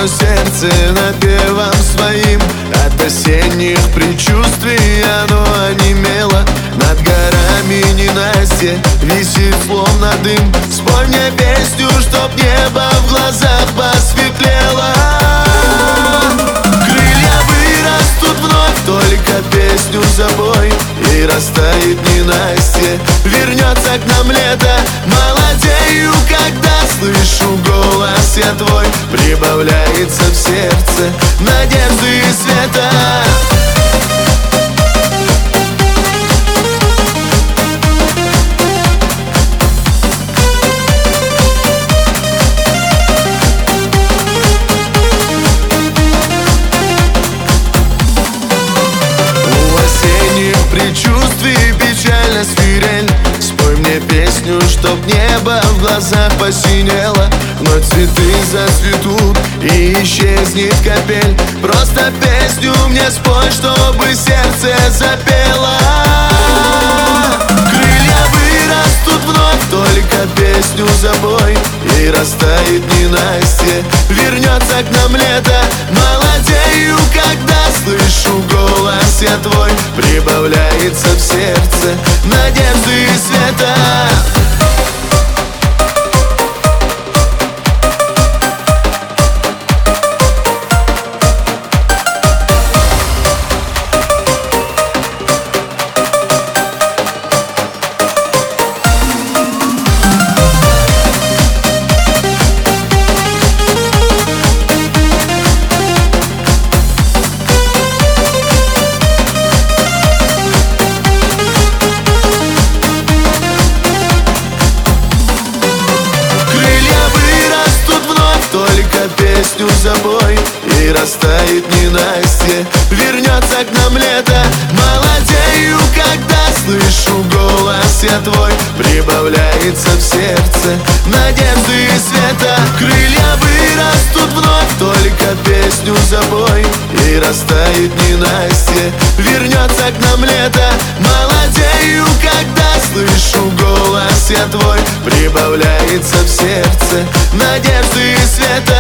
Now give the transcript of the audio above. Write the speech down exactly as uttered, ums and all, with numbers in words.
сердце напевом своим. От осенних предчувствий оно онемело. Над горами ненастье висит словно дым. Спой мне песню, чтоб небо в глазах посветлело. Крылья вырастут вновь, только песню забой, и растает ненастье, вернется к нам лето. Молодею, когда слышу голос я твой. Прибавляется в сердце надежды и света. Предчувствий печально свирель. Спой мне песню, чтоб небо в глазах посинело. Но цветы зацветут и исчезнет капель. Просто песню мне спой, чтобы сердце запело. Крылья вырастут вновь, только песню забой, и растает ненастье, вернется к нам лето. Молодею, когда слышу голос я твой. Прибавляется в сердце надежды и света. Песню забой, и растает ненастье, вернется к нам лето. Молодею, когда слышу голос я твой. Прибавляется в сердце надежды и света. Крылья вырастут вновь, только песню забой, и растает ненастье, вернется к нам лето. Молодею, когда слышу голос я твой. Прибавляется в сердце надежды и света.